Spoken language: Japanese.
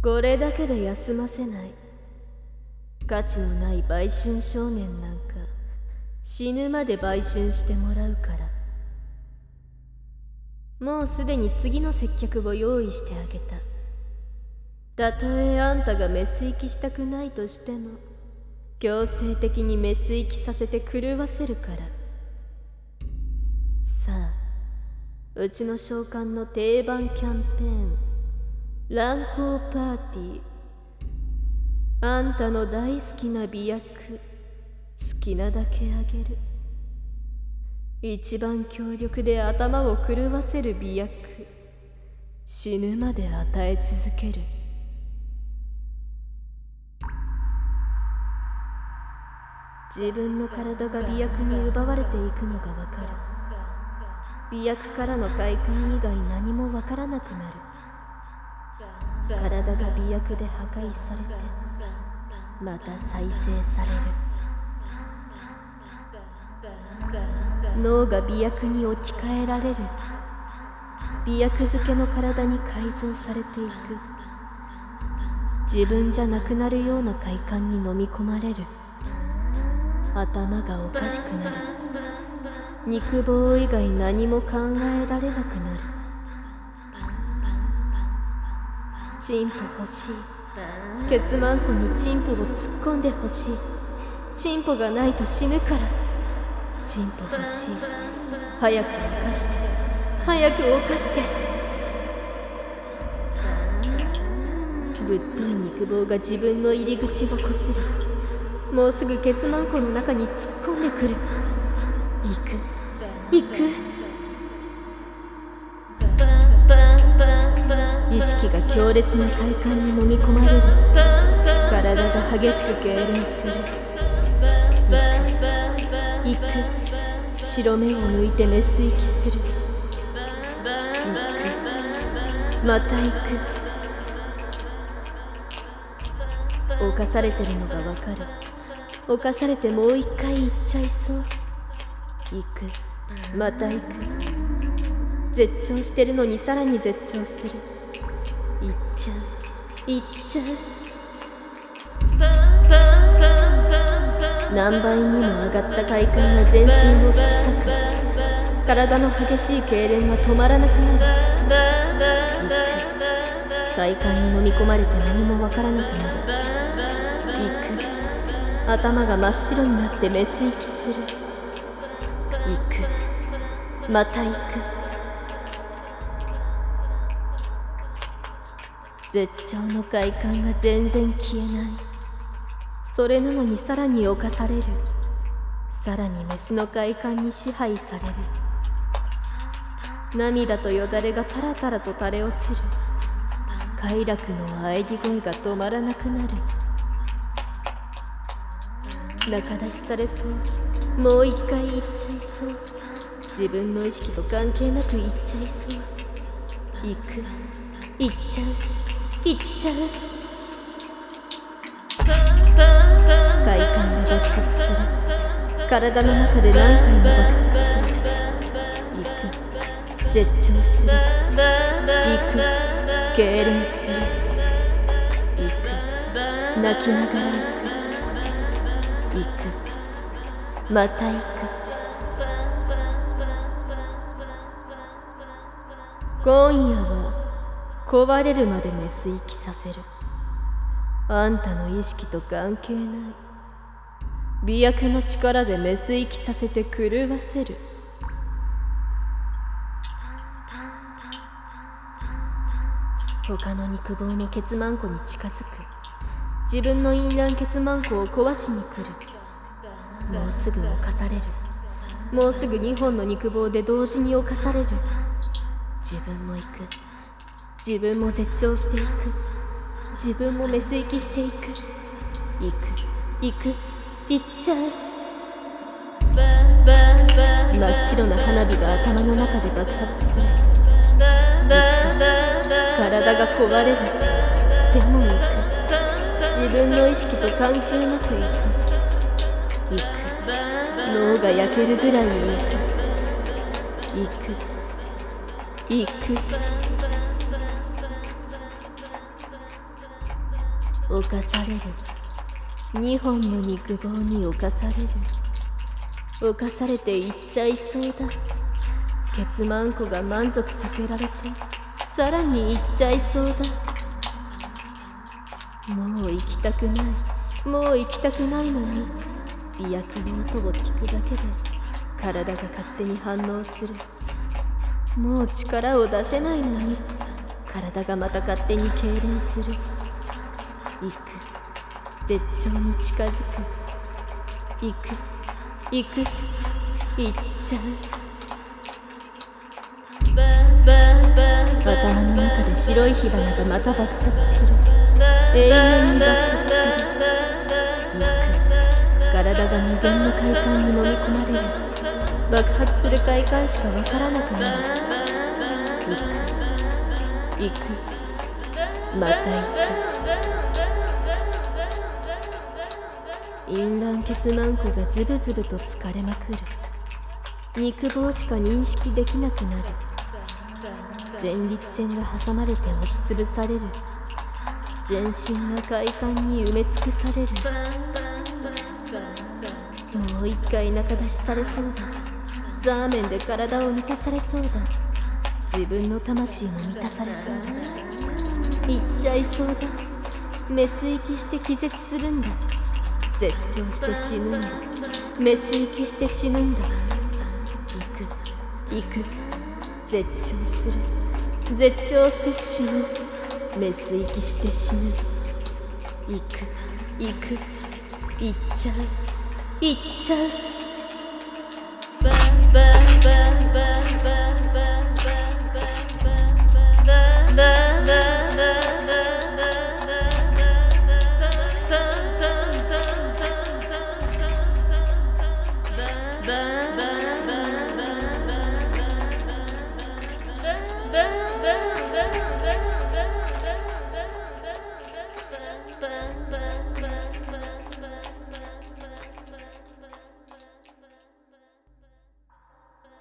これだけで休ませない。価値のない売春少年なんか死ぬまで売春してもらうから。もうすでに次の接客を用意してあげた。たとえあんたがメス行きしたくないとしても強制的にメス行きさせて狂わせるから。さあ、うちの召喚の定番キャンペーン、乱交パーティー。あんたの大好きな美薬、好きなだけあげる。一番強力で頭を狂わせる美薬、死ぬまで与え続ける。自分の体が美薬に奪われていくのがわかる。美薬からの快感以外何もわからなくなる。体が美薬で破壊されてまた再生される。脳が美薬に置き換えられる。美薬漬けの体に改造されていく。自分じゃなくなるような快感に飲み込まれる。頭がおかしくなる。肉棒以外何も考えられなくなる。チンポ欲しい。ケツマンコにチンポを突っ込んで欲しい。チンポがないと死ぬから。チンポ欲しい。早く犯して、早く犯して。ぶっとい肉棒が自分の入り口をこする。もうすぐケツマンコの中に突っ込んでくる。行く行く。意識が強烈な快感に飲み込まれる。体が激しく痙攣する。行く行く。白目を抜いてメス行きする。行くまた行く。犯されてるのがわかる。犯されてもう一回行っちゃいそう。行くまた行く。絶頂してるのにさらに絶頂する。行っちゃう行っちゃう。何倍にも上がった快感が全身を引き裂く。体の激しい痙攣が止まらなくなる。行く。快感に飲み込まれて何もわからなくなる。行く。頭が真っ白になってメス行きする。行くまた行く。絶頂の快感が全然消えない。それなのにさらに侵される。さらにメスの快感に支配される。涙とよだれがタラタラと垂れ落ちる。快楽の喘ぎ声が止まらなくなる。仲出しされそう。もう一回行っちゃいそう。自分の意識と関係なく行っちゃいそう。行く行っちゃう行っちゃう。快感が爆発する。体の中で何回も爆発する。行く絶頂する。行く痙攣する。行く泣きながら行く。行くまた行く。今夜は壊れるまでメス行きさせる。あんたの意識と関係ない。美薬の力でメス行きさせて狂わせる。他の肉棒のケツマンコに近づく。自分の陰乱ケツマンコを壊しに来る。もうすぐ侵される。もうすぐ2本の肉棒で同時に侵される。自分も行く。自分も絶頂していく。自分もメス行きしていく。行く行く行っちゃう。真っ白な花火が頭の中で爆発する。行く。体が壊れる。でも行く。自分の意識と関係なく行く。行く。脳が焼けるぐらい行く。行く行く。 侵される。2本の肉棒に侵される。侵されていっちゃいそうだ。ケツマンコが満足させられてさらにいっちゃいそうだ。もう行きたくない、もう行きたくないのに、媚薬の音を聞くだけで体が勝手に反応する。もう力を出せないのに体がまた勝手に痙攣する。行く、絶頂に近づく。行く、行く、行っちゃう。頭の中で白い火花がまた爆発する。永遠に爆発する。行く、体が無限の快感に飲み込まれる。爆発する快感しかわからなくなる。行く、行く、また行く。淫乱ケツマンコがズブズブと疲れまくる。肉棒しか認識できなくなる。前立腺が挟まれて押しつぶされる。全身が快感に埋め尽くされる。もう一回中出しされそうだ。ザーメンで体を満たされそうだ。自分の魂も満たされそうだ。いっちゃいそうだ。メス息して気絶するんだ。絶頂して死ぬんだ。メス息して死ぬんだ。行く、行く、絶頂する。絶頂して死ぬ。メス息して死ぬ。行く、行く、行っちゃう、行っちゃう。Bye.